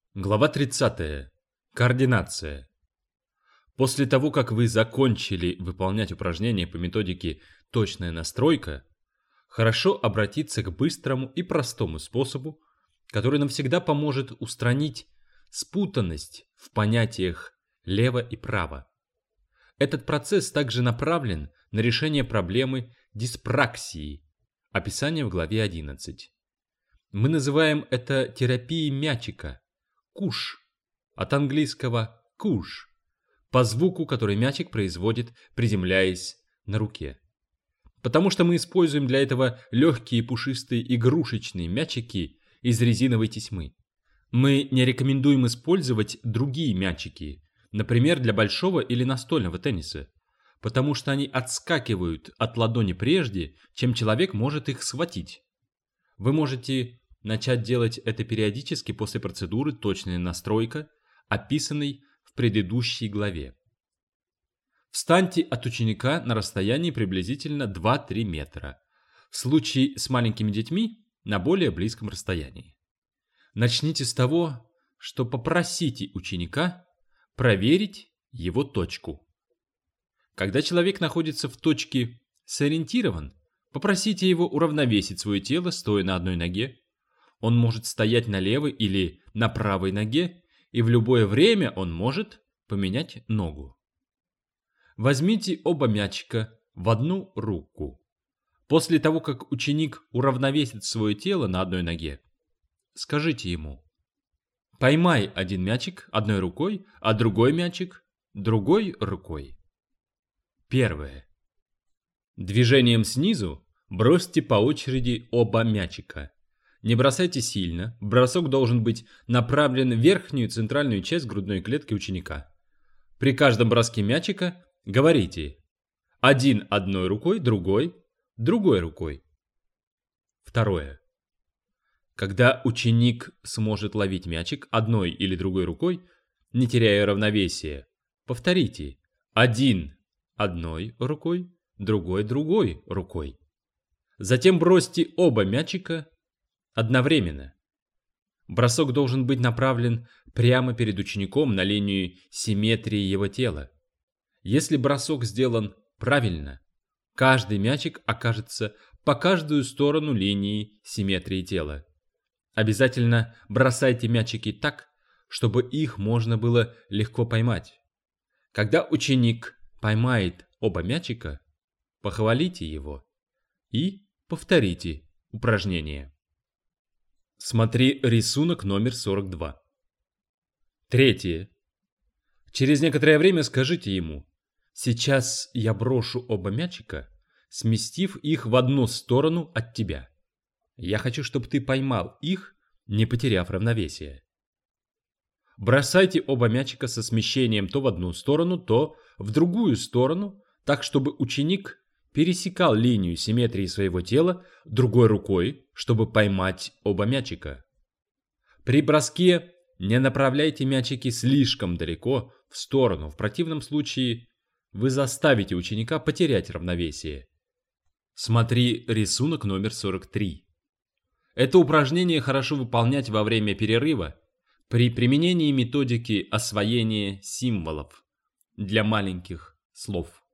Глава 30. Координация. После того, как вы закончили выполнять упражнения по методике «Точная настройка», хорошо обратиться к быстрому и простому способу, который навсегда поможет устранить спутанность в понятиях «лево» и «право». Этот процесс также направлен на решение проблемы диспраксии, описание в главе 11. Мы называем это терапией мячика, куш, от английского куш, по звуку, который мячик производит, приземляясь на руке. Потому что мы используем для этого легкие пушистые игрушечные мячики из резиновой тесьмы. Мы не рекомендуем использовать другие мячики, например, для большого или настольного тенниса, потому что они отскакивают от ладони прежде, чем человек может их схватить. Вы можете начать делать это периодически после процедуры «Точная настройка», описанной в предыдущей главе. Встаньте от ученика на расстоянии приблизительно 2-3 метра. В случае с маленькими детьми на более близком расстоянии. Начните с того, что попросите ученика проверить его точку. Когда человек находится в точке «сориентирован», попросите его уравновесить свое тело, стоя на одной ноге. Он может стоять на левой или на правой ноге, и в любое время он может поменять ногу. Возьмите оба мячика в одну руку. После того, как ученик уравновесит свое тело на одной ноге, скажите ему: «Поймай один мячик одной рукой, а другой мячик другой рукой». Первое. Движением снизу бросьте по очереди оба мячика. Не бросайте сильно, бросок должен быть направлен в верхнюю центральную часть грудной клетки ученика. При каждом броске мячика говорите: один одной рукой, другой другой рукой. Второе. Когда ученик сможет ловить мячик одной или другой рукой, не теряя равновесия, повторите: один одной рукой, другой другой рукой. Затем бросьте оба мячика одновременно. Бросок должен быть направлен прямо перед учеником на линию симметрии его тела. Если бросок сделан правильно, каждый мячик окажется по каждую сторону линии симметрии тела. Обязательно бросайте мячики так, чтобы их можно было легко поймать. Когда ученик поймает оба мячика, похвалите его и повторите упражнение. Смотри рисунок номер 42. Третье. Через некоторое время скажите ему: сейчас я брошу оба мячика, сместив их в одну сторону от тебя. Я хочу, чтобы ты поймал их, не потеряв равновесие. Бросайте оба мячика со смещением то в одну сторону, то в другую сторону, так чтобы ученик пересекал линию симметрии своего тела другой рукой, чтобы поймать оба мячика. При броске не направляйте мячики слишком далеко в сторону, в противном случае вы заставите ученика потерять равновесие. Смотри рисунок номер 43. Это упражнение хорошо выполнять во время перерыва при применении методики освоения символов для маленьких слов.